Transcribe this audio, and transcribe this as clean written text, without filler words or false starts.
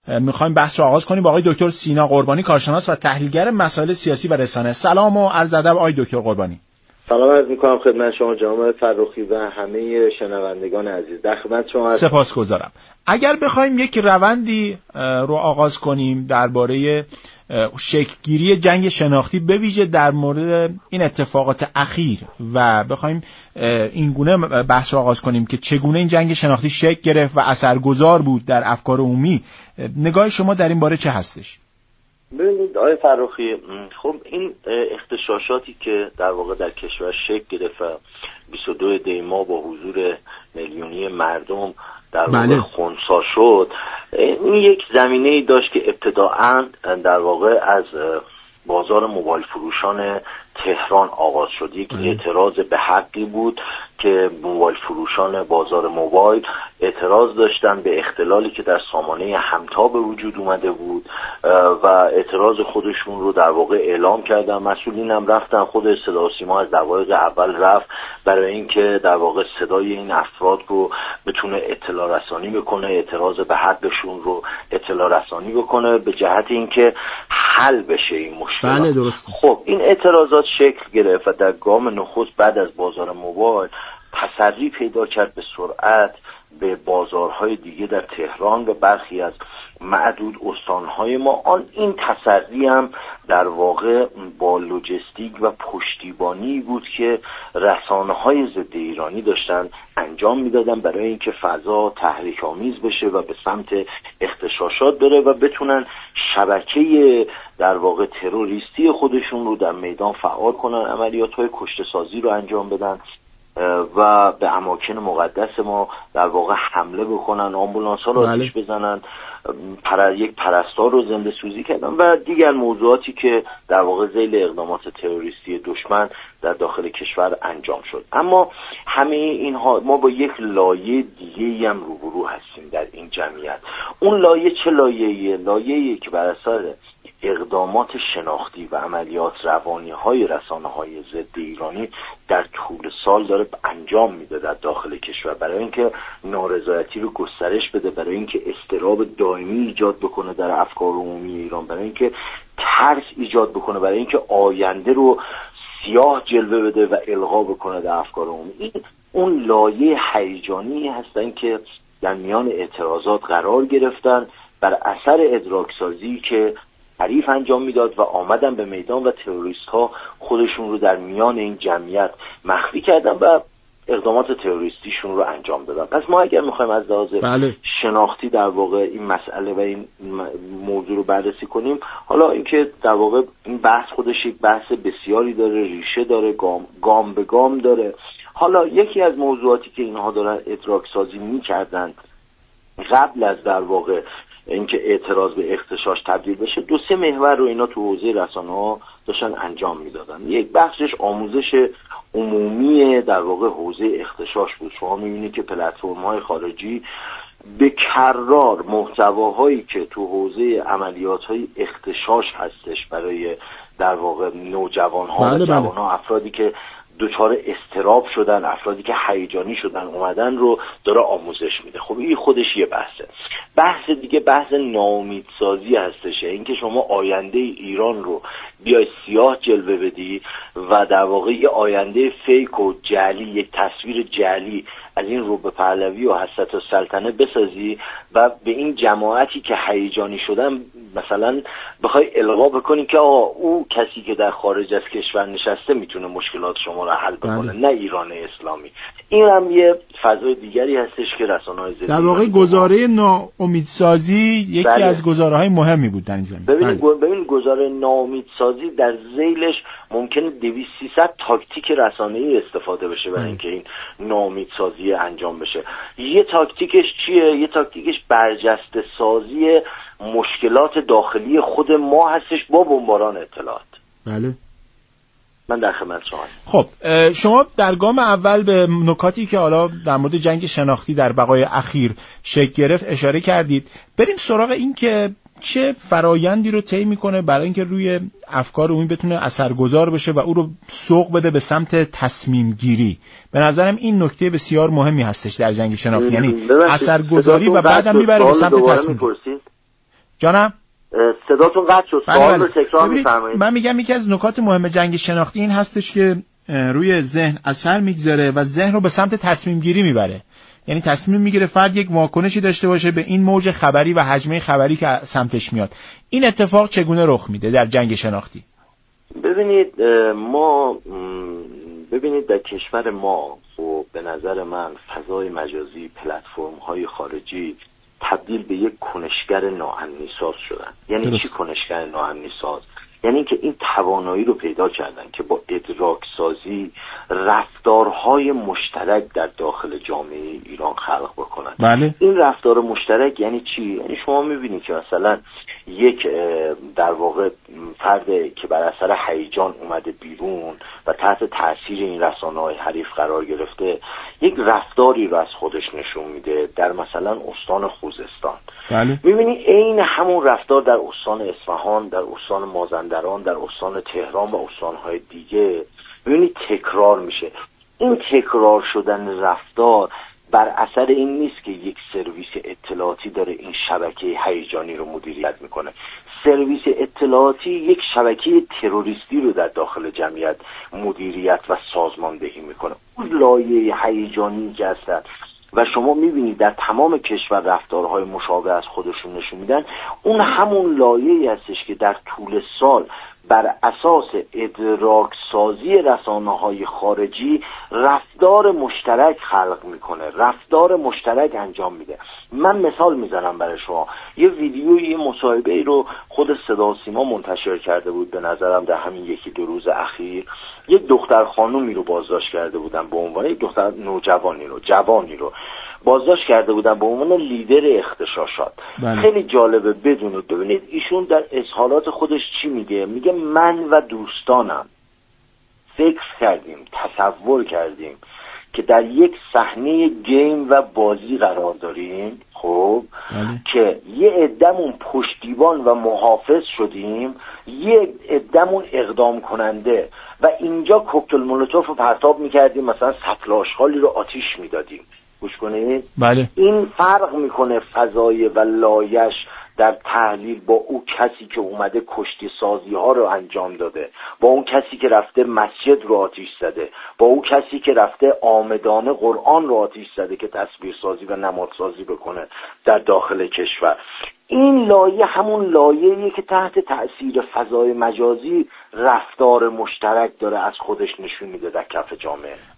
میخوایم بحث رو آغاز کنیم با آقای دکتر سینا قربانی، کارشناس و تحلیلگر مسائل سیاسی و رسانه. سلام و عرض ادب آقای دکتر قربانی. سلام عرض میکنم خدمت شما جناب فرخی و همه شنوندگان عزیز. در خدمت شما هستم. سپاسگزارم. اگر بخوایم یک روندی رو آغاز کنیم درباره شکل‌گیری جنگ شناختی به ویژه در مورد این اتفاقات اخیر و بخوایم این گونه بحث رو آغاز کنیم که چگونه این جنگ شناختی شکل گرفت و اثرگذار بود در افکار عمومی، نگاه شما در این باره چه هستش؟ ببینید آقای فرخی، خب این اغتشاشاتی که در واقع در کشور شکل گرفت 22 دی ماه با حضور میلیونی مردم در واقع خنثی شد، این یک زمینه‌ای داشت که ابتداءً در واقع از بازار موبایل فروشان تهران آغاز شد. یک اعتراض به حقی بود که موبایل فروشان بازار موبایل اعتراض داشتن به اختلالی که در سامانه همتا به وجود اومده بود و اعتراض خودشون رو در واقع اعلام کردن. مسئولین هم رفتن، خود صدا و سیما از دقایق اول رفت برای اینکه در واقع صدای این افراد رو بتونه اطلاع رسانی بکنه، اعتراض به حقشون رو اطلاع رسانی بکنه به جهت اینکه حل بشه این مشکل. بله درست. خب این اعتراضات شکل گرفت و در گام نخست بعد از بازار موبایل تسری پیدا کرد به سرعت به بازارهای دیگه در تهران و برخی از معدود استانهای ما. این تسری هم در واقع با لوجستیک و پشتیبانی بود که رسانه‌های ضد ایرانی داشتن انجام میدادن برای اینکه فضا تحریک‌آمیز بشه و به سمت اغتشاشات بره و بتونن شبکه در واقع تروریستی خودشون رو در میدان فعال کنن، عملیات‌های کشته‌سازی رو انجام بدن و به اماکن مقدس ما در واقع حمله بکنن، آمبولانس‌ها رو آتش بزنن، یک پرستار رو زنده سوزی کردن و دیگر موضوعاتی که در واقع ذیل اقدامات تروریستی دشمن در داخل کشور انجام شد. اما همه اینها ما با یک لایه دیگه‌ای هم روبرو هستیم در این جمعیت. اون لایه چه لایه‌ایه؟ لایه‌ای که بر اساس اقدامات شناختی و عملیات روانی‌های رسانه‌های ضد ایرانی در طول سال داره انجام میده در داخل کشور برای اینکه نارضایتی رو گسترش بده، برای اینکه اضطراب دائمی ایجاد بکنه در افکار عمومی ایران، برای اینکه ترس ایجاد بکنه، برای اینکه آینده رو سیاه جلوه بده و القا بکنه در افکار عمومی. این اون لایه هیجانی هستن که در میان اعتراضات قرار گرفتن بر اثر ادراکسازی که حریف انجام میداد و آمدن به میدان و تروریست ها خودشون رو در میان این جمعیت مخفی کردن و اقدامات تروریستیشون رو انجام دادن. پس ما اگر میخوایم از لحاظ شناختی در واقع این مسئله و این موضوع رو بررسی کنیم، حالا اینکه در واقع این بحث خودش یک بحث بسیاری داره، ریشه داره، گام به گام داره. حالا یکی از موضوعاتی که اینها دارن ادراک سازی میکردن قبل از در واقع اینکه اعتراض به اغتشاش تبدیل بشه، 2-3 محور رو اینا تو حوزه رسانه‌ها داشتن انجام میدادن. یک بخشش آموزش عمومی در واقع حوزه اغتشاش بود. شما می‌بینید که پلتفرم‌های خارجی به کررار محتواهایی که تو حوزه عملیات‌های اغتشاش هستش برای در واقع نوجوان‌ها و جوان‌ها، افرادی که دچار اضطراب شدن، افرادی که هیجانی شدن اومدن رو داره آموزش میده. خب این خودش یه بحثه. بحث دیگه بحث ناامیدسازی هستش، اینکه شما آینده ایران رو بیای سیاه جلوه بدی و در واقع یه آینده فیک و جعلی، یک تصویر جعلی از این رو به پهلوی و حضرت السلطنه بسازی و به این جماعتی که هیجانی شدن مثلا بخوای القا بکنی که او کسی که در خارج از کشور نشسته میتونه مشکلات شما رو حل بکنه، نه ایران اسلامی. این هم یه فضای دیگری هستش که رسانه‌های ضد در واقع گزاره ناامیدسازی یکی از گزاره‌های مهمی بود در این زمینه. ببین گزاره ناامیدسازی در ذیلش ممکنه 200-300 تاکتیک رسانه‌ای استفاده بشه برای اینکه این ناامیدسازی انجام بشه. یه تاکتیکش چیه؟ یه تاکتیکش برجسته سازی مشکلات داخلی خود ما هستش با بمباران اطلاعات. بله. من در خدمت شما. خب شما در گام اول به نکاتی که حالا در مورد جنگ شناختی در بقای اخیر شکل گرفت اشاره کردید. بریم سراغ این که چه فرایندی رو طی میکنه برای اینکه روی افکار عمومی بتونه اثرگذار بشه و او رو سوق بده به سمت تصمیم گیری. به نظرم این نکته بسیار مهمی هستش در جنگ شناختی، یعنی اثرگذاری و بعدم میبره به سمت تصمیم گیری. جانم صداتون قطع شد. سوال رو تکرار می‌فرمایید؟ من میگم یکی از نکات مهم جنگ شناختی این هستش که روی ذهن اثر میگذاره و ذهن رو به سمت تصمیم گیری میبره. یعنی تصمیم میگیره فرد یک واکنشی داشته باشه به این موج خبری و حجمه خبری که سمتش میاد. این اتفاق چگونه رخ میده در جنگ شناختی؟ ببینید در کشور ما و به نظر من فضای مجازی، پلتفرم‌های خارجی تبدیل به یک کنشگر ناامنی‌ساز شدن. یعنی چی کنشگر ناامنی‌ساز؟ یعنی که این توانایی رو پیدا کردن که با ادراک سازی رفتارهای مشترک در داخل جامعه ایران خلق بکنن. بله. این رفتار مشترک یعنی چی؟ یعنی شما میبینید که مثلا یک در واقع فرد که بر اثر هیجان اومده بیرون و تحت تاثیر این رسانه‌های حریف قرار گرفته، یک رفتاری رو از خودش نشون میده در مثلا استان خوزستان. بله. میبینی عین همون رفتار در استان اصفهان، در استان مازندران، در استان تهران و استان‌های دیگه میبینی تکرار میشه. این تکرار شدن رفتار بر اثر این نیست که یک سرویس اطلاعاتی داره این شبکه هیجانی رو مدیریت میکنه. سرویس اطلاعاتی یک شبکه تروریستی رو در داخل جمعیت مدیریت و سازماندهی میکنه. اون لایه هیجانی که هستن و شما میبینید در تمام کشور رفتارهای مشابه از خودشون نشون میدن، اون همون لایه‌ای هستش که در طول سال بر اساس ادراک سازی رسانه‌های خارجی رفتار مشترک خلق میکنه، رفتار مشترک انجام میده. من مثال میزنم برای شما. یه ویدیوی، یه مصاحبه‌ای رو خود صدا و سیما منتشر کرده بود به نظرم در همین یکی دو روز اخیر. یک دختر خانومی رو بازداشت کرده بودن به عنوان یک دختر جوانی رو بازداشت کرده بودن به عنوان لیدر اغتشاشات. بله. خیلی جالبه بدونید. ببینید ایشون در اظهارات خودش چی میگه؟ میگه من و دوستانم فکر کردیم، تصور کردیم که در یک صحنه گیم و بازی قرار داریم، خب که یه عده‌مون پشتیبان و محافظ شدیم، یه عده‌مون اقدام کننده و اینجا کوکتل مولوتوف رو پرتاب میکردیم، مثلا سطل آشغالی رو آتیش میدادیم. گوش کنید. بله. این فرق میکنه فضای و لایش در تحلیل با اون کسی که اومده کشتی سازی ها رو انجام داده، با اون کسی که رفته مسجد رو آتیش زده، با اون کسی که رفته آمدانه قرآن رو آتیش زده که تصویر سازی و نماد سازی بکنه در داخل کشور. این لایه همون لایه‌ایه که تحت تأثیر فضای مجازی رفتار مشترک داره از خودش نشون میده در کف جامعه.